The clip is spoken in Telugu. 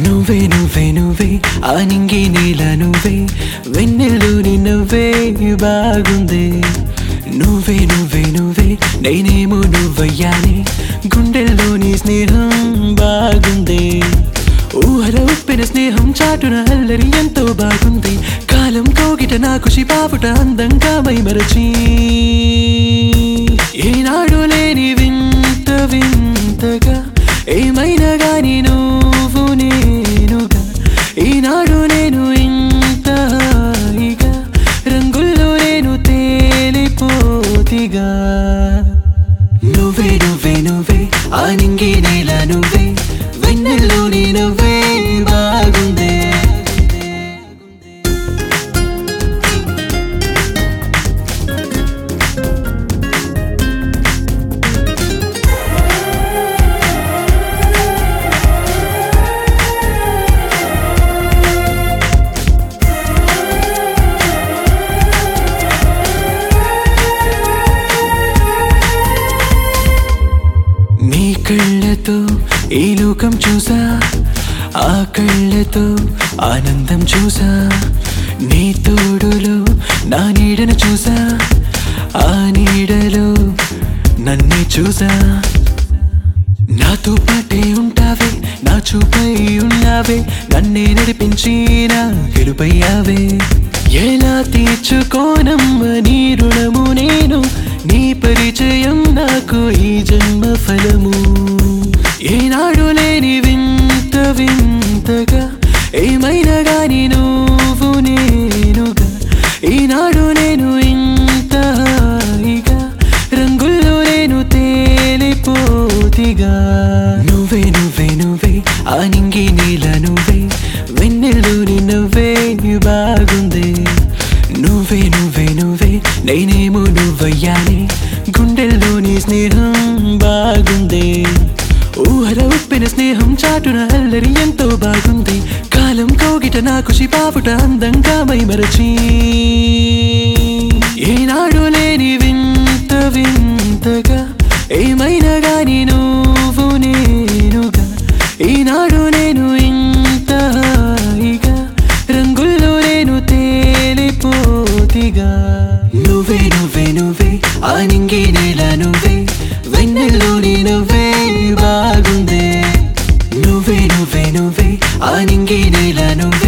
నువ్వే నువ్వే నువ్వే ఆనింగి నీల నువ్వే వెన్నెల్లోని నవ్వే బాగుందే నువ్వే నువ్వే నువ్వే నేనేమో నువ్వయ్యానే గుండెల్లోని స్నేహం బాగుందే ఊహల ఉప్పిన స్నేహం చాటున అల్లరి ఎంతో బాగుంది కాలం కోగిట నా ఖుషి పాపుట అందంగా మైమరచి ఏనాడు లేని వింత వింతగా ఏమైనా గాని నువ్వు నేనుగా ఈనాడు నేను ఇంత హాయిగా రంగుల్లో నేను తేలిపోతిగా నువ్వే నువ్వే నువ్వే ఆనింగి నేల నువ్వే వెన్నెల్లోని నవ్వే బాగుందే నీ కళ్ళతో ఈ లోకం చూసా ఆ కళ్ళతో ఆనందం చూసా నీ తోడులో నా నీడను చూసా ఆ నీడలో నన్నే చూసా నాతో పాటే ఉంటావే నా చూపై ఉన్నావే నన్నే నడిపించిన గెలుపయ్యావే ఎలా తీర్చుకోనమ్మ నీ రుణము నేను నీ పరిచయం నాకు ఈ జన్మ ఫలము ఏనాడు లేని వింత వింతగా ఏమైనా గాని నువ్వు నేనుగా ఈనాడు నేను ఇంత హాయిగా రంగుల్లో నేను తేలిపోతిగా నువ్వే నువ్వే నువ్వే ఆనింగి నీల నువ్వే వెన్నెల్లోని నవ్వే బాగుందే నువ్వే నువ్వే నువ్వే నేనేమో నువ్వయ్యానే గుండెల్లోని స్నేహం బాగుందే ఊహల ఉప్పిన స్నేహం చాటున అల్లరి ఎంతో బాగుంది కాలం కోగిట నా ఖుషి పాపుట అందంగా మైమరచి ఏనాడు లేని వింత వింతగా ఏమైనా గాని నువ్వు నేనుగా ఈనాడు నేను ఇంత హాయిగా రంగుల్లో నేను తేలిపోతిగా నువ్వే నువ్వే నువ్వే ఆనింగి నేల నువ్వే వెన్నెల్లోని నవ్వే బాగుందే నువ్వే నువ్వే నువ్వే ఆనింగి నేల నువ్వే